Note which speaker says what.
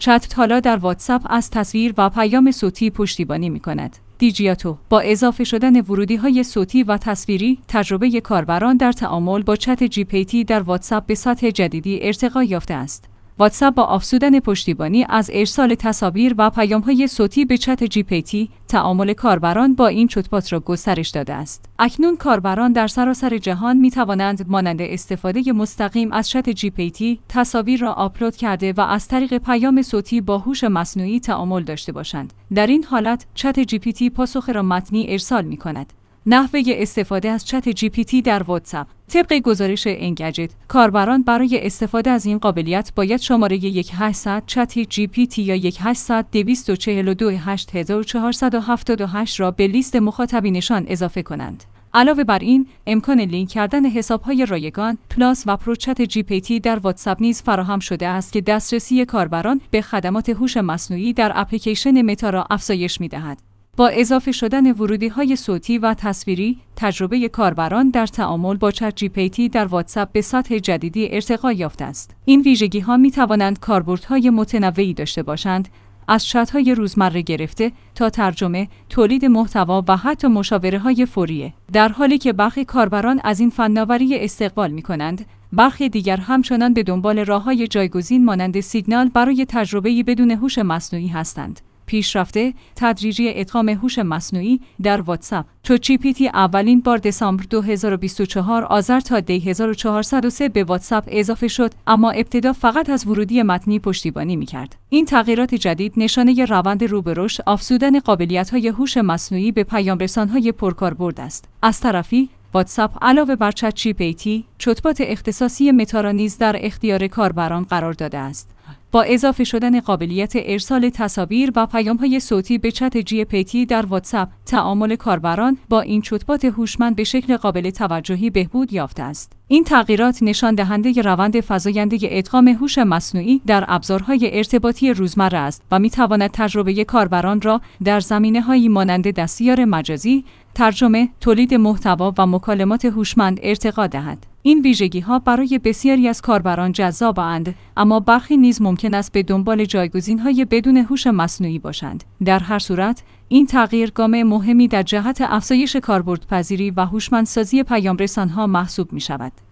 Speaker 1: چت حالا در واتساپ از تصویر و پیام صوتی پشتیبانی می‌کند. دیجیاتو با اضافه شدن ورودی‌های صوتی و تصویری، تجربه کاربران در تعامل با چت GPT در واتساپ به سطح جدیدی ارتقا یافته است. واتساپ با افزودن پشتیبانی از ارسال تصاویر و پیام‌های صوتی به چت GPT، تعامل کاربران با این چت‌بات را گسترش داده است. اکنون کاربران در سراسر جهان می‌توانند مانند استفاده مستقیم از چت GPT، تصاویر را آپلود کرده و از طریق پیام صوتی با هوش مصنوعی تعامل داشته باشند. در این حالت، چت GPT پاسخ را متنی ارسال می‌کند. نحوه استفاده از چت GPT در واتساپ. طبق گزارش انگیجت، کاربران برای استفاده از این قابلیت باید شماره 1800 چت GPT یا 1800-242-8478 را به لیست مخاطبینشان اضافه کنند. علاوه بر این، امکان لینک کردن حساب‌های رایگان، پلاس و پرو چت GPT در واتساپ نیز فراهم شده است که دسترسی کاربران به خدمات هوش مصنوعی در اپلیکیشن متا را افزایش می‌دهد. با اضافه شدن ورودی‌های صوتی و تصویری، تجربه کاربران در تعامل با چت GPT در واتساپ به سطح جدیدی ارتقا یافته است. این ویژگی‌ها می‌توانند کاربردهای متنوعی داشته باشند، از چت‌های روزمره گرفته تا ترجمه، تولید محتوا و حتی مشاوره‌های فوری. در حالی که برخی کاربران از این فناوری استقبال می‌کنند، برخی دیگر همچنان به دنبال راه‌های جایگزین مانند سیگنال برای تجربه‌ای بدون هوش مصنوعی هستند. پیشرفته تدریجی ادغام هوش مصنوعی در واتساپ. چت GPT اولین بار دسامبر 2024 آذر تا دی 1403 به واتساپ اضافه شد، اما ابتدا فقط از ورودی متنی پشتیبانی می‌کرد. این تغییرات جدید نشانه روند رو به رشد، افزودن قابلیت‌های هوش مصنوعی به پیام‌رسان‌های پرکاربرد است. از طرفی واتساپ علاوه بر چت GPT، چت‌بات اختصاصی متا را نیز در اختیار کاربران قرار داده است. با اضافه شدن قابلیت ارسال تصاویر و پیام‌های صوتی به چت GPT در واتساپ، تعامل کاربران با این چت‌بات هوشمند به شکل قابل توجهی بهبود یافته است. این تغییرات نشان دهنده روند فزاینده ادغام هوش مصنوعی در ابزارهای ارتباطی روزمره است و می‌تواند تجربه کاربران را در زمینه‌هایی مانند دستیار مجازی، ترجمه، تولید محتوا و مکالمات هوشمند ارتقا دهد. این ویژگی‌ها برای بسیاری از کاربران جذاب‌اند، اما برخی نیز ممکن است به دنبال جایگزین‌های بدون هوش مصنوعی باشند. در هر صورت، این تغییر گام مهمی در جهت افزایش کاربردپذیری و هوشمندسازی پیام‌رسان‌ها محسوب می‌شود.